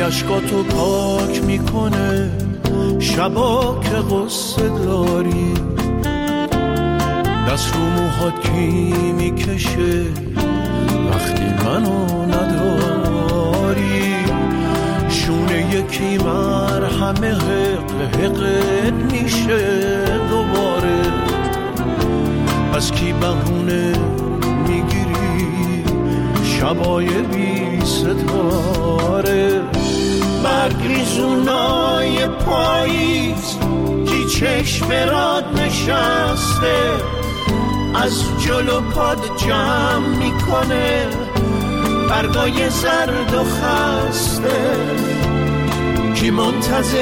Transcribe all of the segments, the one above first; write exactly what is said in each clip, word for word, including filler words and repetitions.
اشکاتو پاک میکنه شبا که غصه داری، دست رو موهات کی میکشه وقتی منو نداری، شونه یکی مرهمه حق حقت میشه دوباره، از کی بهونه میگیری شبای بی ستاره، برگریزونای پاییز کی چشم راد نشسته، از جلو پاد جمع میکنه برگای زرد و خسته، کی منتظر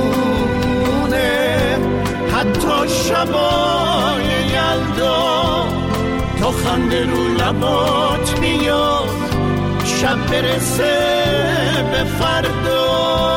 میمونه حتی شبای یلدا، تا خنده رو لبات میاد شب برسه به فردا.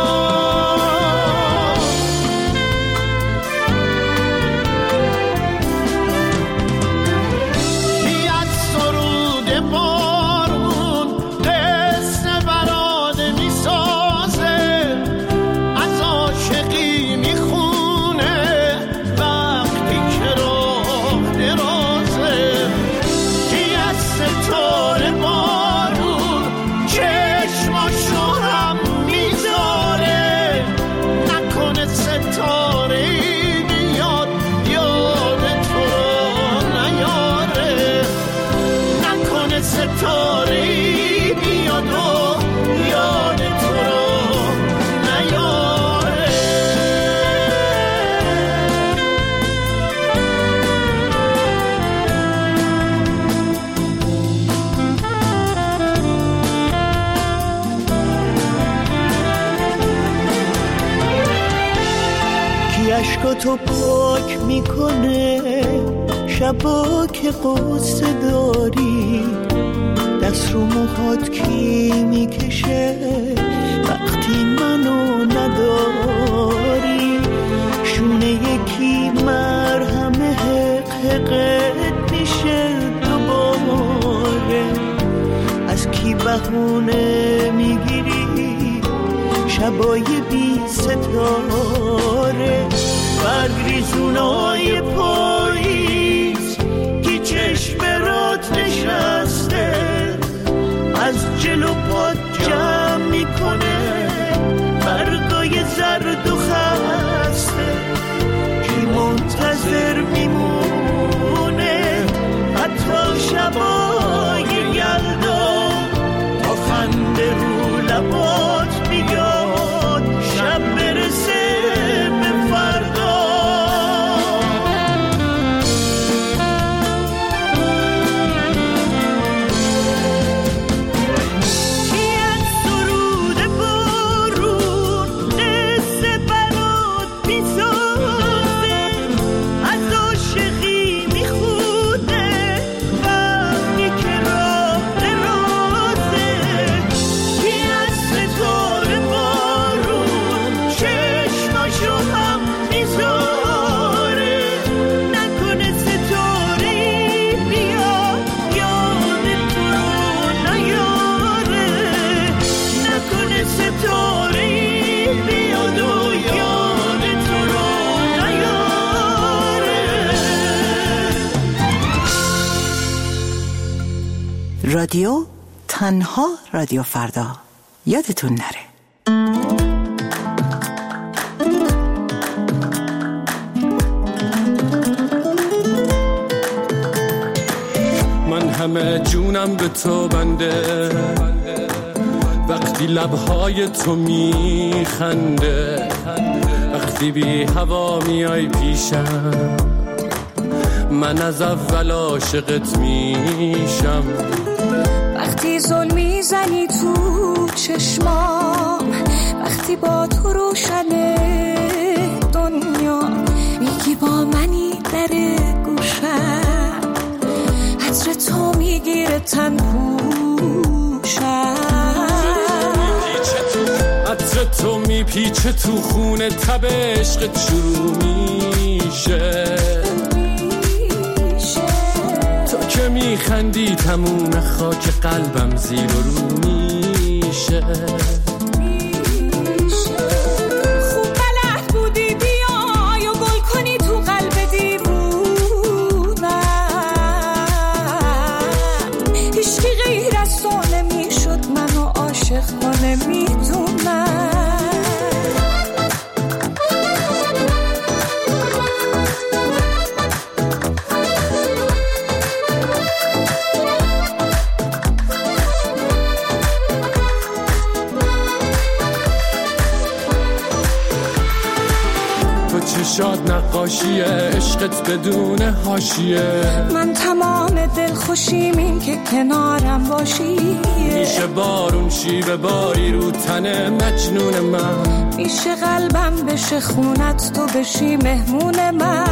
اشکاتو پاک میکنه شبا که قصه داری، دست رو موهات کی میکشه وقتی منو نداری، شونه یکی مرهمه حق حقت میشه دوباره، از کی بهونه میگیری شبای بی ستاره، برگریزونای پاییز کی چشم رات نشسته، از جلو پاد جمع میکنه برگای زرد و خسته، کی منتظر میمونه حتی شبای یلدا، تا خنده رو لبات بیاد شب برسه به فردا. رادیو تنها رادیو فردا، یادتون نره. من همه جونم به تو بنده، وقتی لبهای تو میخنده، وقتی بی هوا میای پیشم، من از اول عاشقت میشم، وقتی ظلم میزنی تو چشمام، وقتی با تو روشنه دنیا، میگی با منی در گوشم، عطر تو میگیره تن پوشم، عطر تو میپیچه تو خونه، تب عشقت شروع میشه، که میخندی تموم خاک قلبم زیر و رو میشه، تو نمیدونم. چشات نقاشیه عشقت بدون حاشیه. من تمام دل خوشیم این که کنارم باشی. میشه بارون شیب باری رو تن مجنون من. میشه قلبم بشه خونت تو بشی مهمون من.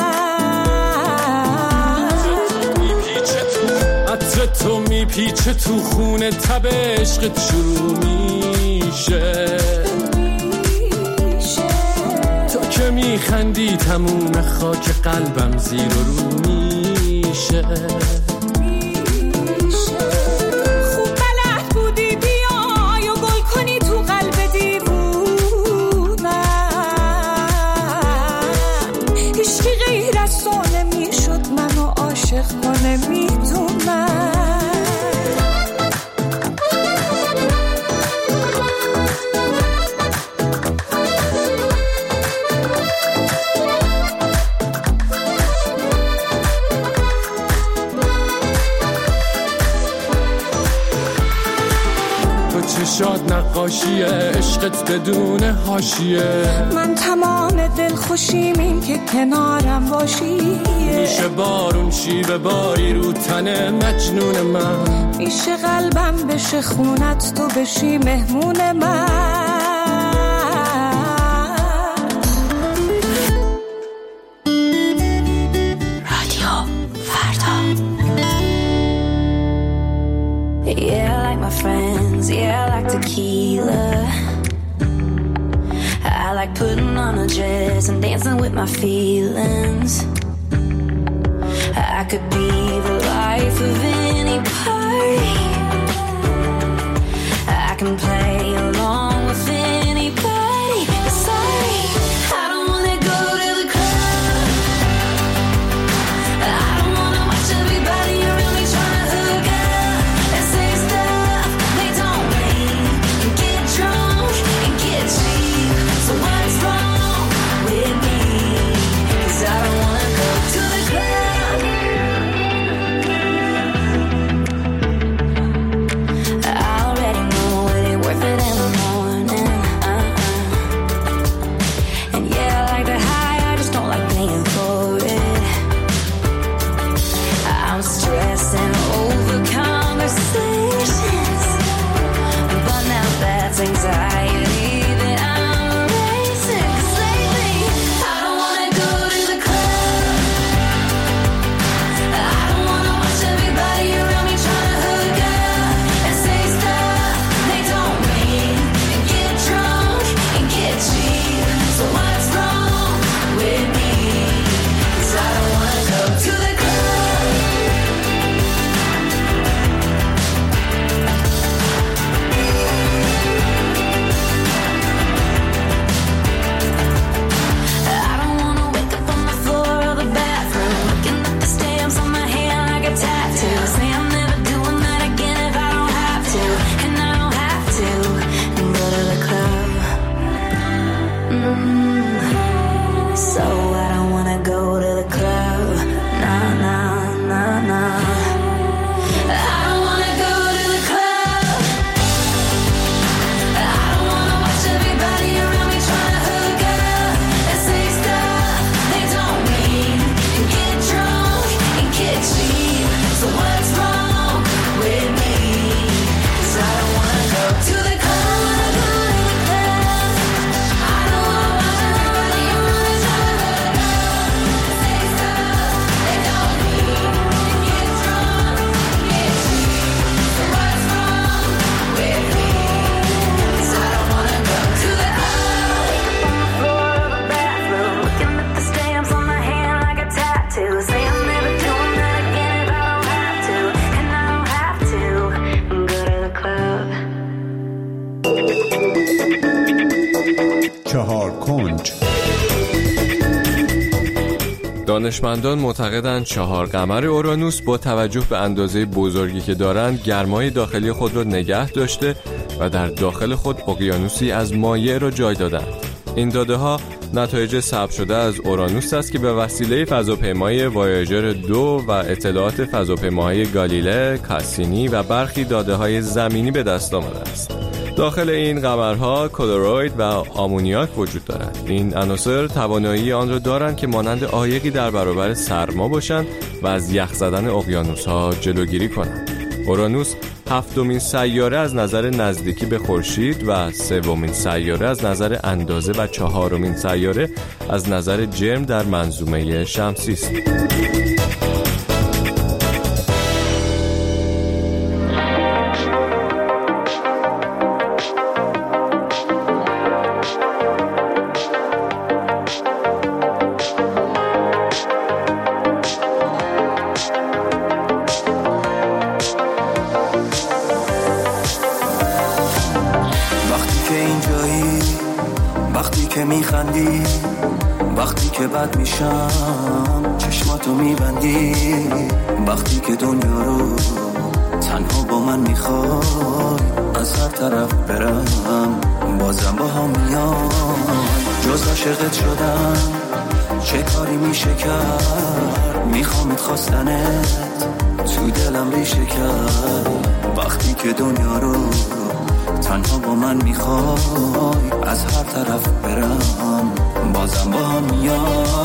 عطر تو میپیچه تو خونه تب عشقت شروع میشه. که میخندی تموم خاک قلبم زیر و رو میشه. خوب بلد بودی بیای و گل کنی تو قلب دیوونم. عشقی غیر از تو نمیشد منو عاشق کنه میدونم. چشات نقاشیه عشقت بدون حاشیه. من تمام دل خوشیم این که کنارم باشی. میشه بارون شیب باری رو تن مجنون من. میشه قلبم بشه خونت تو بشی مهمون من. رادیو فردا. Yeah, like my friends, yeah, I like tequila. I like putting on a dress and dancing with my feelings. I could be the life of any party. I can play along with anybody. Sorry, I don't wanna go to the club. I don't wanna watch everybody around me trying to hook up and say stuff they don't mean and get drunk and get cheap. So what's wrong with me? 'Cause I don't wanna go to the club. I already know it ain't worth it in the morning. Uh-uh. And yeah, I like the high, I just don't like paying for it. I'm stressing over conversations, but now that's anxiety that I'm erasing. 'Cause lately, I don't wanna go to the club. I don't wanna watch everybody around me trying to hook up and say stuff they don't mean and get drunk and get cheap. So what's wrong with me? 'Cause I don't wanna go to the club. I don't wanna wake up on the floor of the bathroom, looking at the stamps on my hand like a tattoo. Say I'm never doing that again if I don't have to, and I don't have to, and go to the club. Mm. So I don't wanna go to the club. Nah, nah, nah, nah. I don't wanna go to the club. I don't wanna watch everybody around me trying to hook up and say stuff they don't mean and get drunk and get cheap. So what's wrong with me? 'Cause I don't wanna go to the club. I don't wanna watch everybody around me trying to hook up and say stuff they don't mean and get drunk and get cheap. So what's wrong with me? 'Cause I don't wanna go to the club. On the floor of the bathroom, looking at the stamps on my hand like a tattoo. Say I'm never doing that again if I don't have to, and I don't have to, and go to the club. چهار کنج. دانشمندان معتقدند چهار قمر اورانوس با توجه به اندازه بزرگی که دارند گرمای داخلی خود را نگه داشته و در داخل خود اقیانوسی از مایع را جای دادند. این داده ها نتایج ثبت شده از اورانوس است که به وسیله فضاپیمای وایاژر دو و اطلاعات فضاپیماهای گالیله، کاسینی و برخی داده های زمینی به دست آمده است. داخل این قمرها کلروید و آمونیاک وجود دارد. این عناصر توانایی آن را دارند که مانند عایقی در برابر سرما باشند و از یخ زدن اقیانوس‌ها جلوگیری کنند. اورانوس هفتمین سیاره از نظر نزدیکی به خورشید و سومین سیاره از نظر اندازه و چهارمین سیاره از نظر جرم در منظومه شمسی است. میخندی وقتی که بد میشم چشماتو میبندی وقتی که دنیا رو تنها با من میخوای از هر طرف برم بازم با هم میای جز عاشقت شدم چه کاری میشه کرد میخوامت خواستنت تو دلم ریشه کرد وقتی که دنیا رو تنها با من میخوای از هر طرف برم بازم با هم میای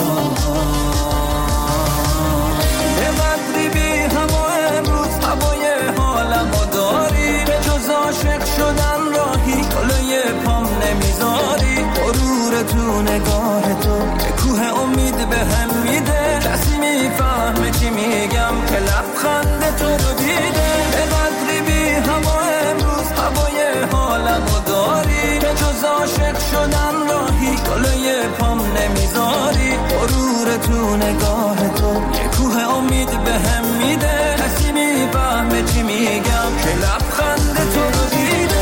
به قدری بی هوا امروز هوای حالمو داری به جز عاشق شدن راهی جلوی پام نمیذاری غرور تو نگاه تو یه کوه امید به هم میده کسی میفهمه چی میگم که لبخند تو رو دیده به قدری بی هوا امروز هوای حالمو داری که جز عاشق شدن راهی جلوی پام نمیذاری غرور تو نگاه تو یه کوه امید به هم میده کسی میفهمه چی میگم که لبخند تو رو دیده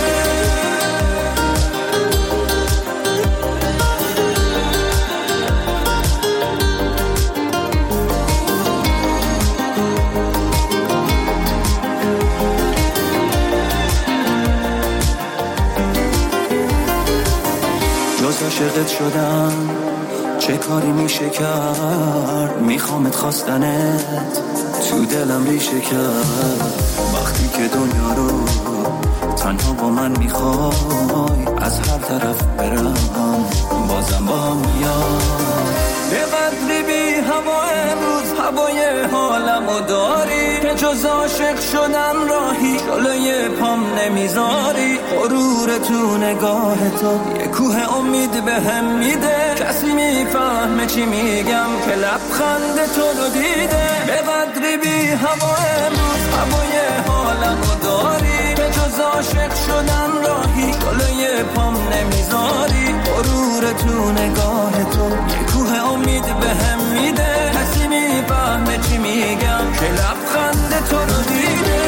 عاشقت شدم چه کاری میشه کرد میخوامت خواستنت تو دلم ریشه کرد وقتی که دنیا رو تنها با من میخوای از هر طرف برم بازم با هم میای به قدری بی هوا امروز هوای حالمو داری که جز عاشق شدن راهی جلوی پام نمیذاری غرور تو نگاه تو یه کوه امید به هم میده کسی میفهمه چی میگم که لبخند تو رو دیده به قدری بی هوا امروز هوای حالمو داری که جز عاشق شدن راهی جلوی پام نمیذاری غرور تو نگاه تو یه کوه امید به هم میده کسی میفهمه چی میگم که لبخند تو رو دیده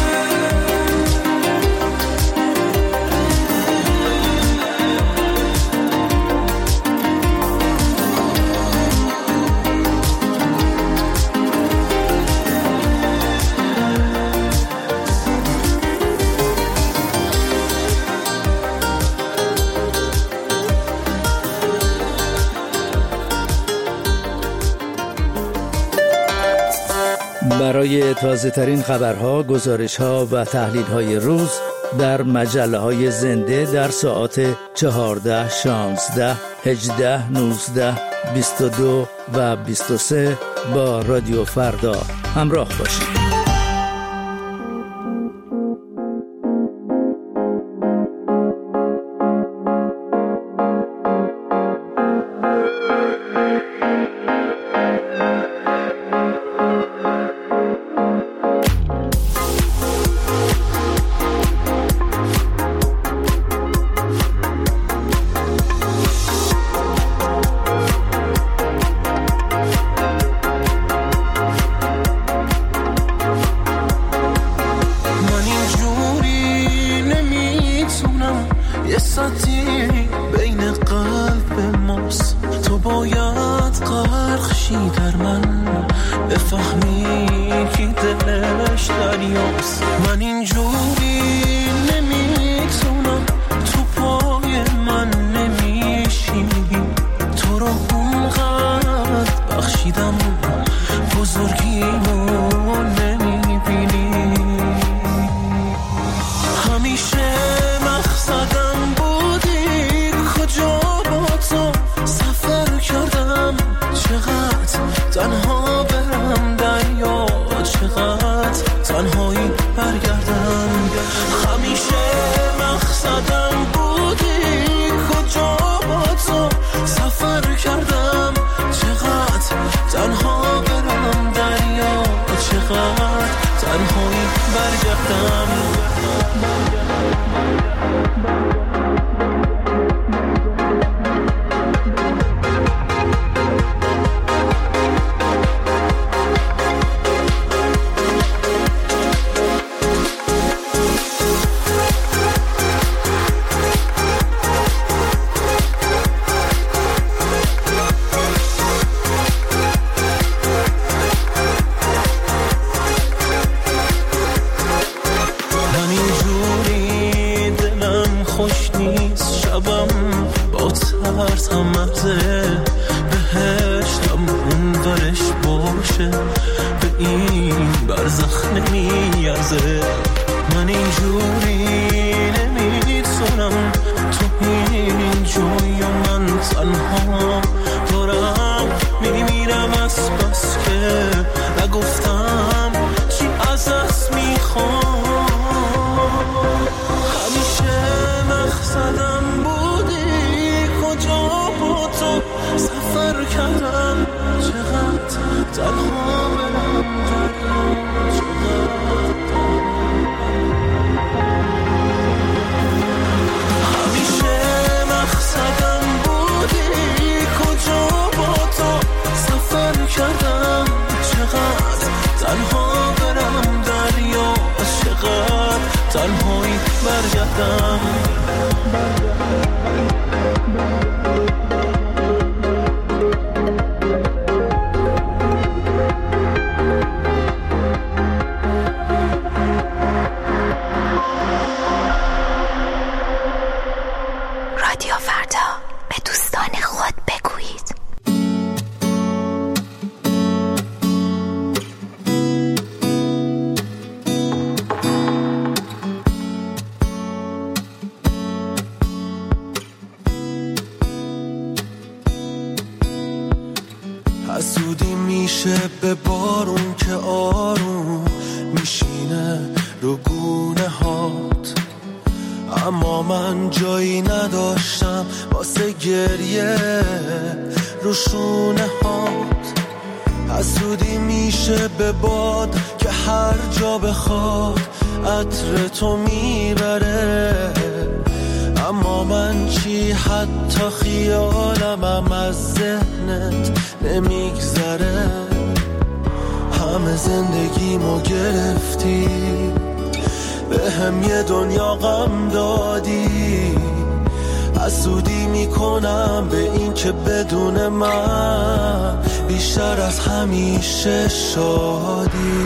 برای تازه ترین خبرها، گزارشها و تحلیل های روز در مجله های زنده در ساعات چهارده، شانزده، هجده، نوزده، بیست و دو و بیست و سه با رادیو فردا همراه باشید. من اینجوری نمیتونم خوش نیست شبم با ترس هم مرزه بهشتم اون ورش باشه به این برزخ نمیارزه من اینجوری نمیتونم تو این جوی و من تنها دارم میمیرم از بس که نگفتم چی از دست میخوام همیشه مقصدم بودی کجا با تو سفر کردم چقدر تنها برم همیشه مقصدم بودی کجا با تو سفر کردم چقدر تنها برم دریا چقدر تنهایی برگردم رادیو فردا به دوستان خود بگویید. حسودی میشه به بارون که آروم میشینه رو گونه هات اما من جایی نداشتم واسه گریه رو شونه هات حسودی میشه به باد که هر جا بخواد عطر تو میبره اما من چی حتی خیالمم از ذهنت نمیگذره همه زندگیمو گرفتی به هم یه دنیا غم دادی حسودی میکنم به این که بدون من بیشتر از همیشه شادی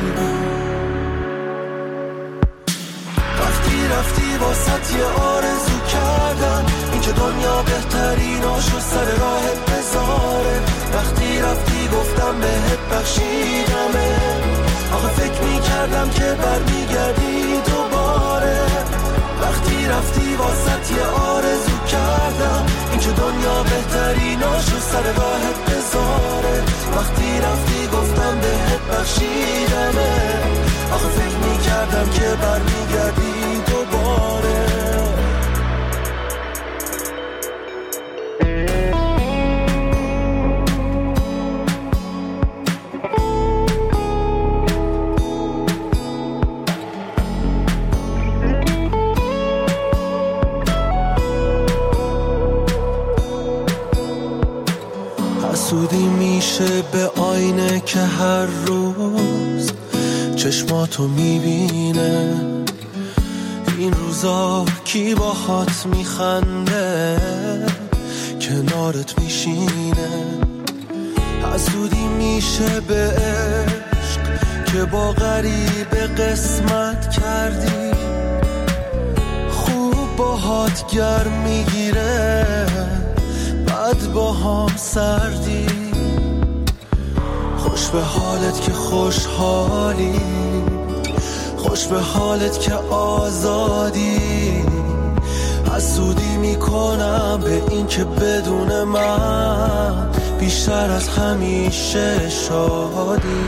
وقتی رفتی واسط یه آرزو کردم این که دنیا بهتریناشو سر راهت بذاره وقتی رفتی گفتم بهت بخشیدمه آخه فکر میکردم که برمیگردی دوباره وقتی رفتی واسط یه آرزو کردم این که دنیا بهتریناشو سر راهت بذاره وقتی رفتی گفتم بهت بخشیدمه آخه فکر میکردم که برمیگردی دوباره حسودی میشه به آینه که هر روز چشماتو میبینه این روزا کی باهات میخنده کنارت میشینه حسودی میشه به عشق که با غریب قسمت کردی خوب باهات گرم میگیره بعد با هم سردی خوش به حالت که خوشحالی خوش به حالت که آزادی حسودی میکنم به این که بدون من بیشتر از همیشه شادی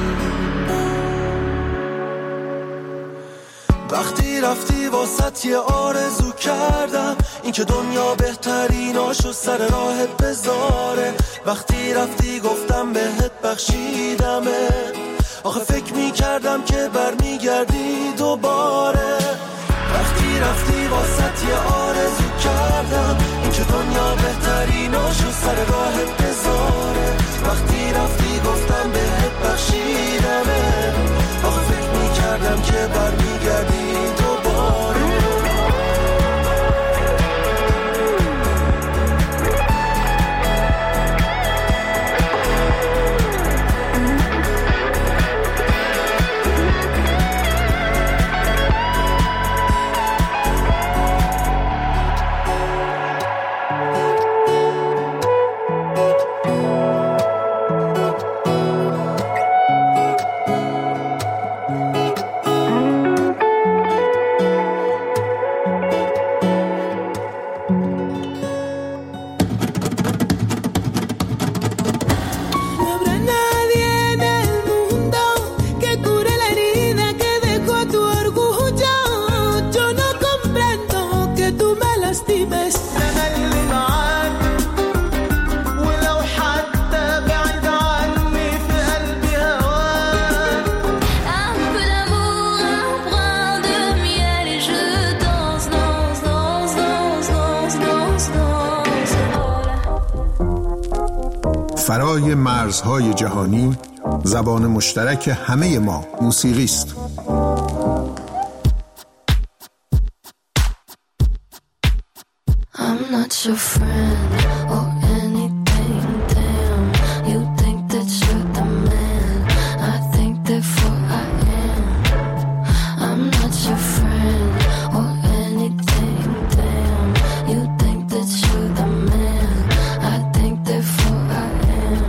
وقتی رفتی واسط یه آرزو کردم این که دنیا بهتریناشو سر راهت بذاره وقتی رفتی گفتم بهت بخشیدمه آخه فکر میکردم که برمیگردی دوباره وقتی رفتی واسط یه آرزو کردم این که دنیا بهتریناشو سر راهت بذاره وقتی رفتی گفتم بهت بخشیدمه آخه فکر میکردم که برمیگردی دوباره هستی بس تملي معاك ولو حتى بعيد عني في قلبي هواك. Un peu d'amour, un brin de miel et je danse, danse, danse, danse, danse, danse, danse. فرای مرزهای جهانی زبان مشترک همه ما موسیقی است. I'm not your friend or anything, damn. You think that you're the man, I think therefore I am. I'm not your friend or anything, damn. You think that you're the man, I think therefore I am.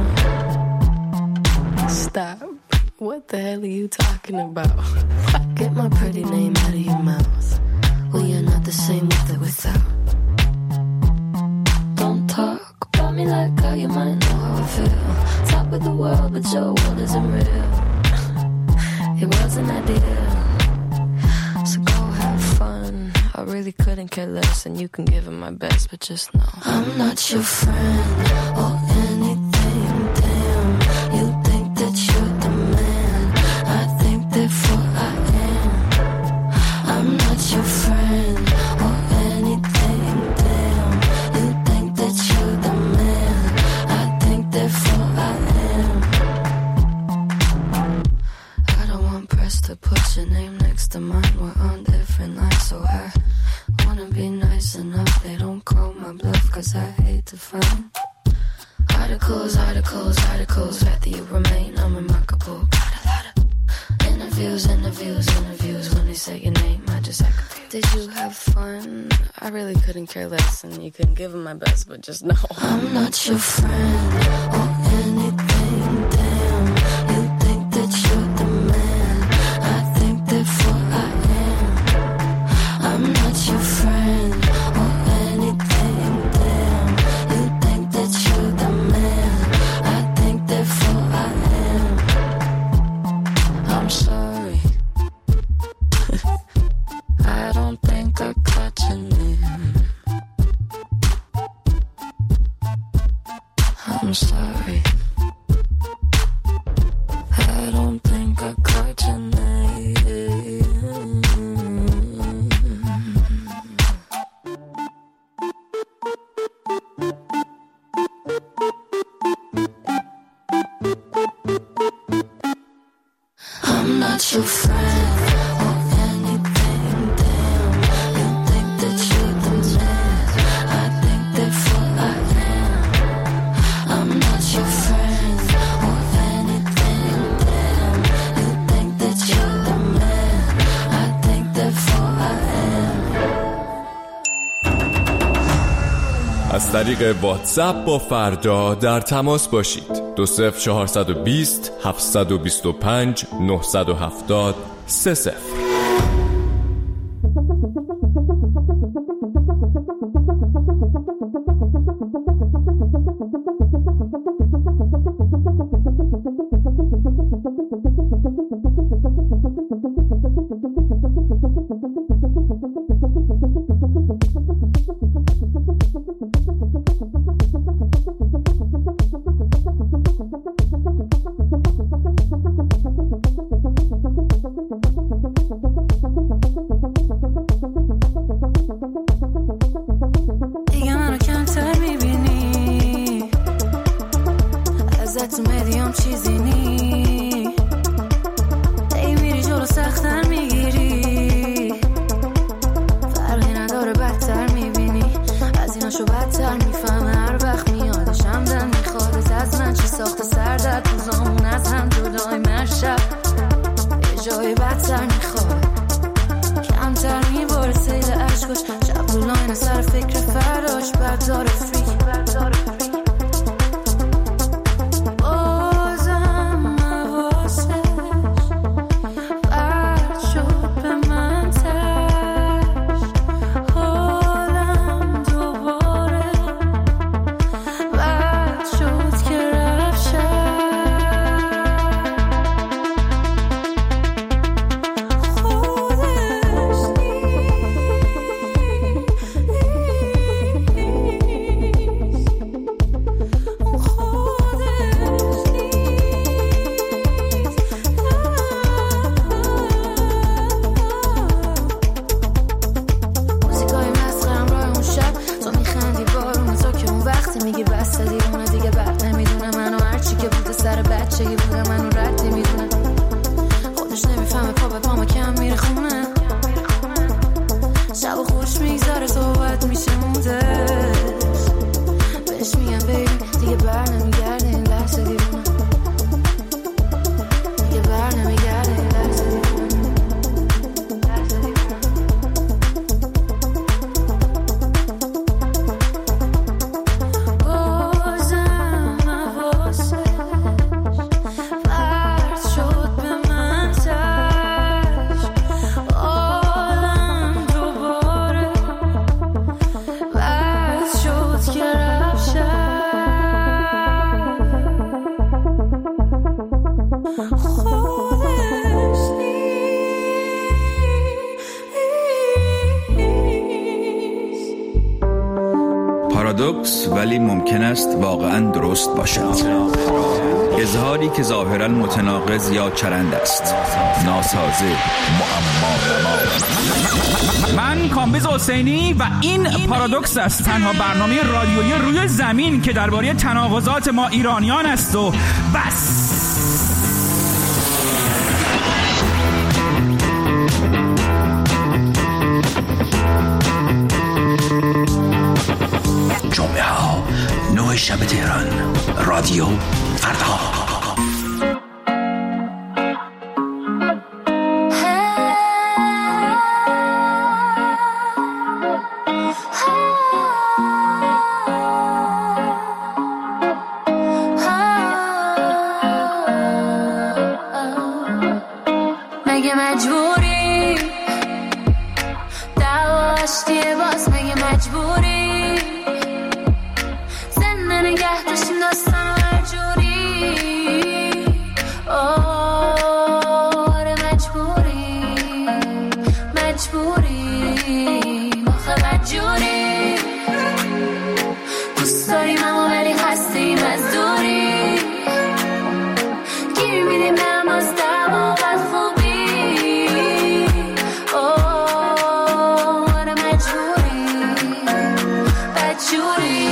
Stop. What the hell are you talking about? Get my pretty name out of your mouth. Well, you're not the same with or without. Don't talk about me like how you might know how I feel. Talk with the world, but your world isn't real. It wasn't ideal. So go have fun. I really couldn't care less, and you can give it my best, but just know I'm not your friend or anything, damn. You think that you're the man, I think therefore I am. I'm not your friend or anything, damn. You think that you're the man, I think therefore I am. I don't want press to put your name next to mine. We're on different lines, so I wanna be nice enough. They don't call my bluff, cause I hate to find articles, articles, articles. Rather you remain unremarkable. Got a lot of interviews, interviews, interviews. When they say your name, I just act confused. Did you have fun? I really couldn't care less, and you couldn't give them my best, but just know I'm not your friend or anything, damn. You think that you're the man, I think therefore I am. I'm not your friend or anything, damn. You think that you're the man, I think therefore I am. I'm sorry. I don't think I caught your name. I'm sorry. I don't think I caught your name. I'm not your friend or anything, damn. You think that you're the man, I think therefore I am. I'm not your friend or anything, damn. You think that you're the man, I think therefore I am. از طریق واتساپ با فردا در تماس باشید. دو صفر چهارصد و بیست هفتصد و بیست و پنج نهصد و هفتاد سه صفر. دیگه منو کمتر میبینی، ازت اومدیم چیزی نی. ای میری جلو سختر میگیری، فرقی نداره بدتر میبینی. از ایناشو بدتر میفهمه هر وقت میادشم دن میخواد از من چی ساخت سردر تو زامون از هم جدای من شب یه جای بدتر میخواد. کمتر میباره سیل عشقش شب رو لاین سر فکر فرداش بردار فریک بازم حواسش برد شد به من تش. حالم دوباره بد شد که رفت شد. خودش نیست بچگی بودم منو ردی میدونم خودش نمیفهمه پا به پا ما کم میره خونه شب و خوش میگذاره صحبت میشه مودش بهش میگم بیبی دیگه بر نمیگرده این لحظه دیوونه دیگه بر نمیگرده این لحظه دیوونه پارادوکس ولی ممکن است واقعا درست باشد. اظهاری که ظاهرا متناقض یا چرند است. ناسازه، معما. من کامبیز حسینی و این پارادوکس است، تنها برنامه رادیویی روی زمین که درباره تناقضات ما ایرانیان است و بس. جمعه ها نه شب تهران، رادیو فردا. مگه مجبوری دعواشتی باز؟ مگه مجبوری زنده نگه داشتیم داستان هر جوری؟ آره مجبوری مجبوری آخه بدجوری دوست داریم اما ولی هستیم از دوری گیر میدیم نماز دم و بدخوبی. آره مجبوری بدجوری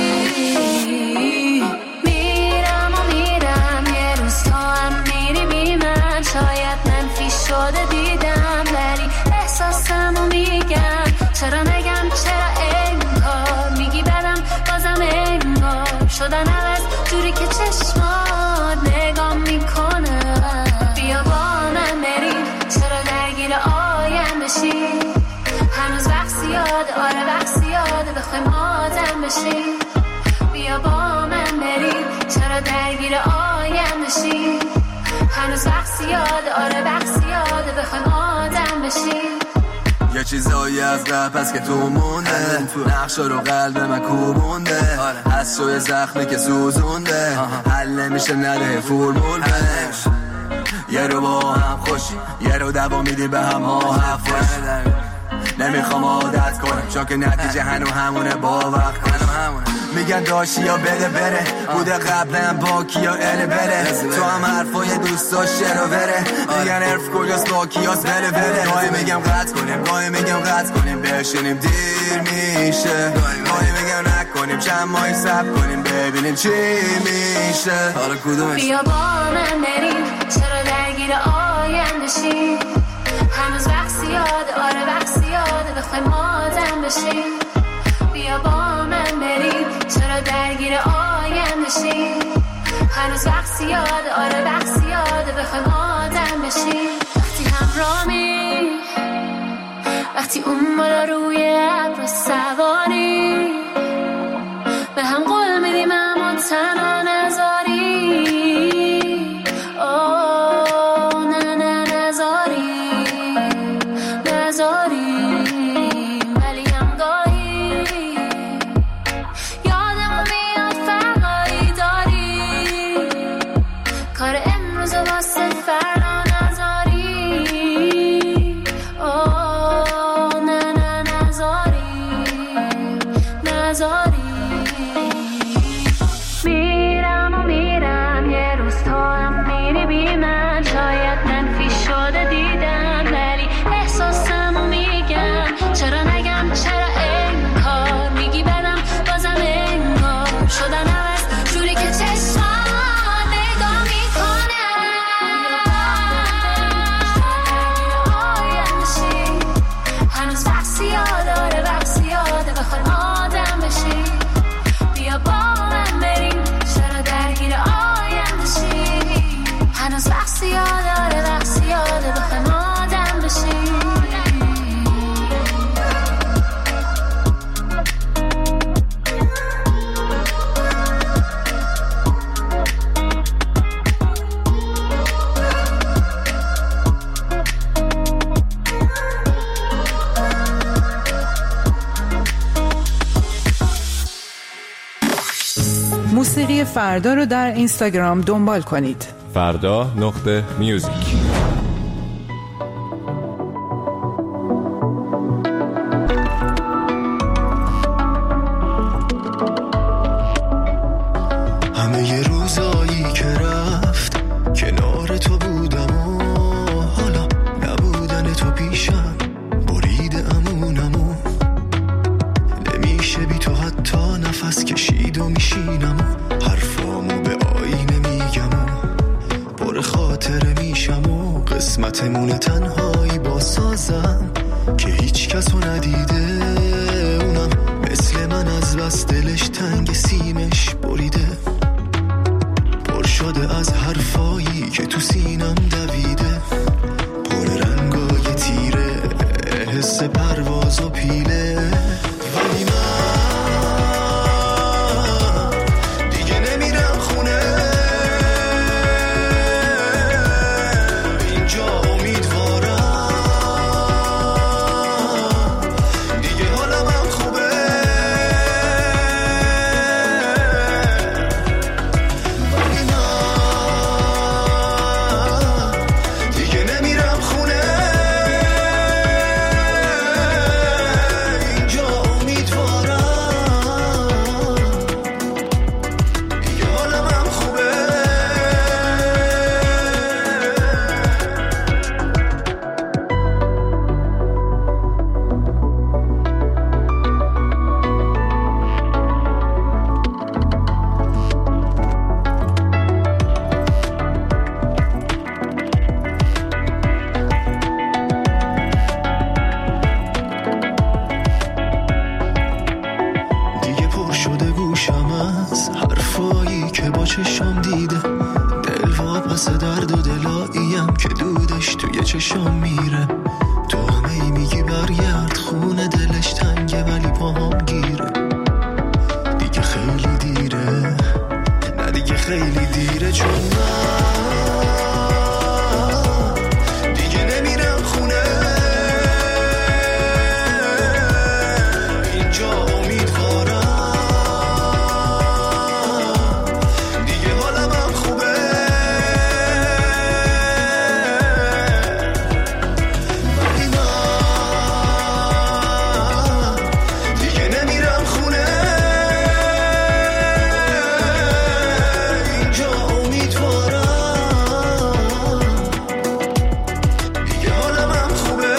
میرم و میرم یه روز تا هم میری بی من شاید منفی شده دیدم ولی احساسمو میگم چرا نگم چرا انگار میگی بدم بازم انگار شدن عوض جوری که چشمات نگام میکنه. بیا با من بریم چرا درگیر آینده شی هنوز وقت زیاده آره وقت زیاده بخوایم آدم بشیم. بیا با من بریم چرا درگیر آینده شی هنوز وقت زیاده آره وقت زیاده بخوایم آدم بشیم. یه چیزایی از رپ هست که تو مونده نقشا رو قلب من کوبونده از شوی زخمی که سوزونده حل نمیشه نده فرمول بنش یه رو با هم خوشی یه رو دوا میدی به هم ها حفش نمیخوام عادت کنم چون که نتیجه هنو همونه باور کنم میگن داشتی یا بده بره بوده قبلا با کیا ال بره تو هم حرفای دوستا شرو بره میگن عرف کجاست با کیاس بله بله گاهی میگم قطع کنیم گاهی میگم قطع کنیم بشینیم دیر میشه گاهی میگم نکنیم چند ماهی صبر کنیم ببینیم چی میشه حالا کدومش. بیا با من بریم چرا درگیر آینده شیم هنوز وقت زیاده آره وقت زیاده بخوایم آدم بشیم. بیا با من بریم چرا درگیر آینده شیم هنوز وقت زیاده آره وقت زیاده بخوایم آدم بشیم. وقتی همرامی وقتی اون بالا روی ابر سواری به هم قول میدیم اما تنها نذاری. آه نه نه نذاری نذاری ولی هم گاهی یادمون میاد فرقایی داری کار امروز واسه فردا نذاری. آه نه نه نذاری نذاری میرم و میرم یه روز تا هم میری بی من شاید منفی شده دیدم ولی احساسمو میگم چرا نگم چرا انکار میگی بدم بازم انگار شدن عوض جوری که چشمات نگاه میکنه. موسیقی فردا رو در اینستاگرام دنبال کنید. فردا نقطه میوزیک. همه ی روزایی که رفت کنار تو بودم و حالا نبودن تو پیشم برید امونمو نمیشه بی تو حتی نفس کشید و میشینم و حرفامو به آینه میگم و پر خاطره میشم و قسمتمون تنهایی با سازم که هیچ کسو ندیده اونم مثل من از بس دلش تنگ سیمش بریده پر شده از حرفایی که تو سینم دویده پر رنگای تیره حس پرواز و پیله ولی من دیگه نمیرم خونه اینجا امیدوارم دیگه حالم هم خوبه ولی من دیگه نمیرم خونه اینجا امیدوارم دیگه حالم هم خوبه دیگه پر شده گوشم از حرفایی که با چشم دیده دل واپس درد و دلاییم که دودش توی چشم میره تو همه ای میگی برگرد خونه دلش تنگه ولی پاهم گیره دیگه خیلی دیره نه دیگه خیلی دیره چون من دیگه نمیرم خونه اینجا امیدوارم دیگه حالم هم خوبه ولی من دیگه نمیرم خونه اینجا امیدوارم دیگه حالم هم خوبه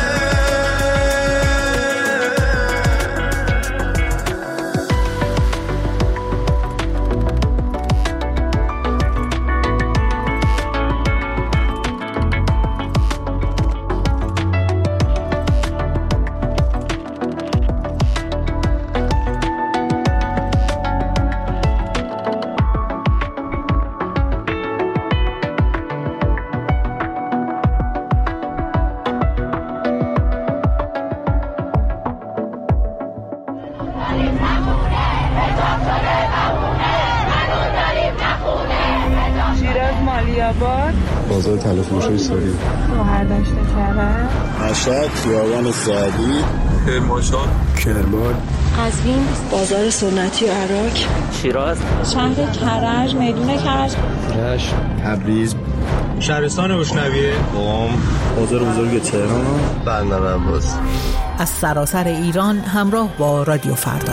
شیراز مالیاباد بازار طلا فروشی ساری مهردشت کرد مشهد خیابان سعدی کرمانشاه کرمان قزوین بازار سنتی عراق شیراز شهر کرج میدون کرج رشت تبریز شهرستان بشنویه قم بازار بزرگ تهران بندر عباس از سراسر ایران همراه با رادیو فردا.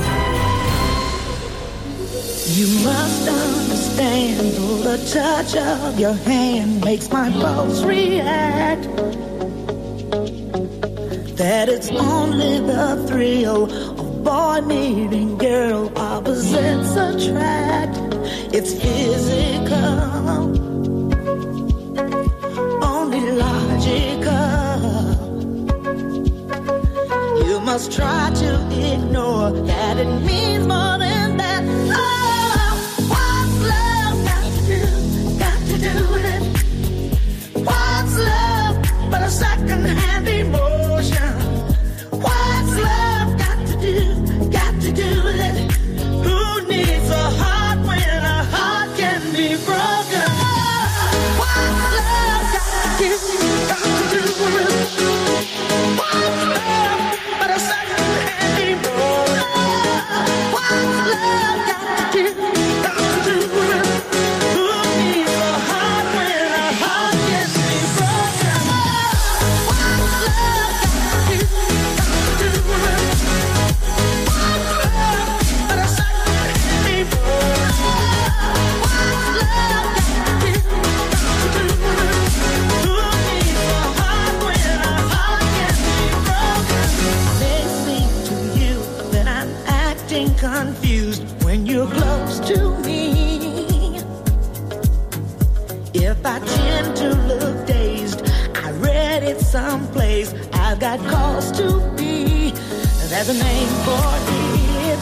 You must understand, though the touch of your hand makes my pulse react, that it's only the thrill of boy meeting girl opposites attract. It's physical, only logical. You must try to ignore that it means more than that. Oh, what's love got to do, got to do with it? What's love but a second-hand emotion? What's love got to do, got to do with it? Who needs a heart when a heart can be broken? What's love got to do, got to do with it? What's love but a second-hand emotion? watching confused when you're close to me. If I tend to look dazed, I read it someplace. I've got cause to be. There's a name for it.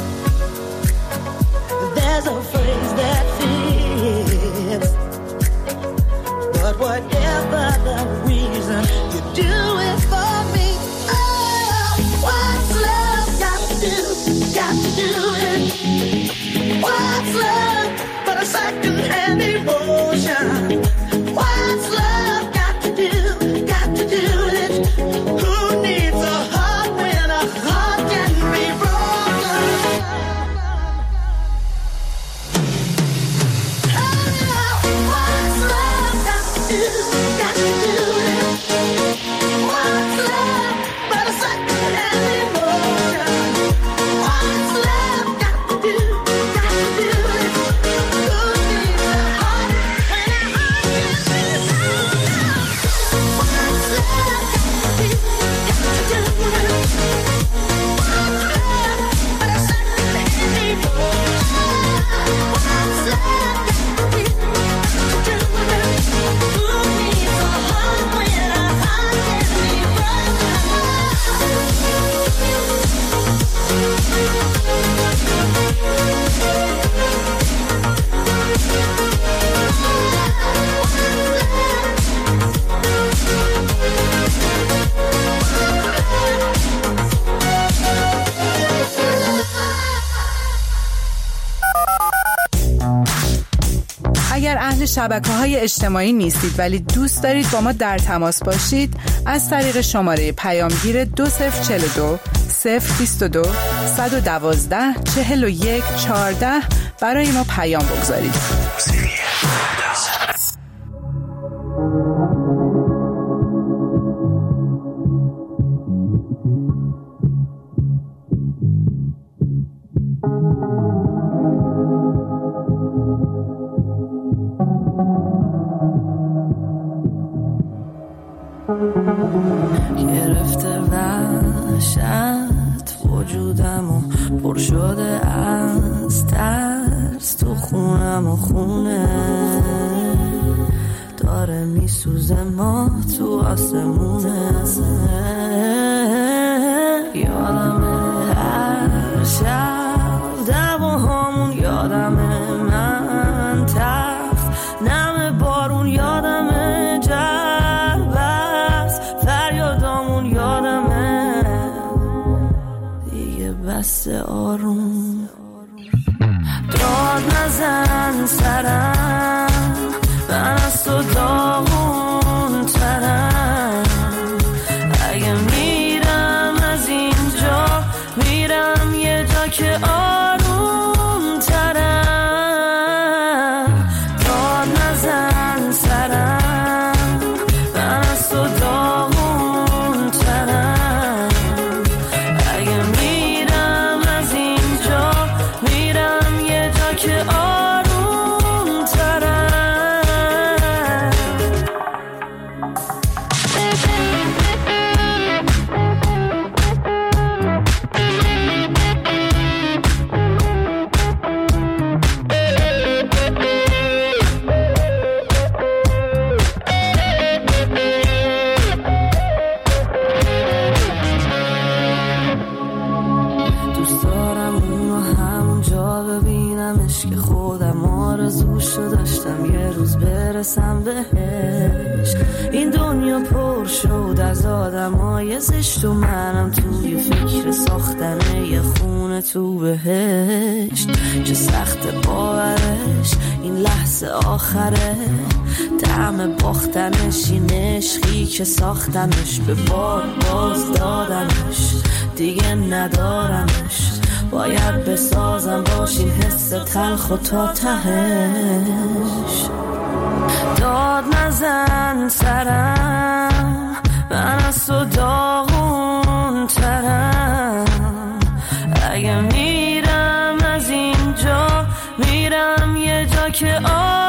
There's a phrase that fits. But whatever the reason, you do it for me. Oh, what's love got to do? Got to do it. What's love but a second-hand emotion? What's love got to do? Got to do it. Who needs a heart when a heart can be broken? Oh, what's love got to do? Got to do it. What's love but a second-hand emotion? What's love got to do? Got to do it. Who needs a heart when a heart can be broken? What's love got to do? Got to do it. What's love but a second-hand emotion? What's love got to do? Got to do it. Who needs a heart when a heart can be اگر اهل شبکه‌های اجتماعی نیستید ولی دوست دارید با ما در تماس باشید، از طریق شماره پیامگیر دو صفر چهل و دو صفر بیست و دو صد و دوازده چهل و یک چهارده برای ما پیام بگذارید. گرفته وحشت وجودم و پر شده از ترس، تو خونم و خونه داره میسوزه، ما تو آسمونه. یادمه هر شب دعواهامون، یادمه من تخت نم بارون، یادمه جربست فریادامون، یادمه دیگه بس آروم. داد نزن سرم، من از تو داغون ترم. اگه میرم از اینجا، میرم یه جا که آروم ترم. داد نزن سرم، من از تو داغون ترم. اگه میرم از اینجا، میرم یه جا که آروم ترم. دوست دارم اونو همونجا ببینمش که خودم آرزوشو داشتم یه روز برسم بهش. این دنیا پر شد از آدمای زشت و منم توی فکر ساختن یه خونه تو بهشت. چه سخت باورش این لحظه آخره، طعم باختنش این عشقی که ساختمش، به باد باز دادمش دیگه ندارمش. باید بسازم باش این حس تلخ و تا تهش. داد نزن سرم، من از تو داغون ترم. اگه میرم از اینجا، میرم یه جا که آ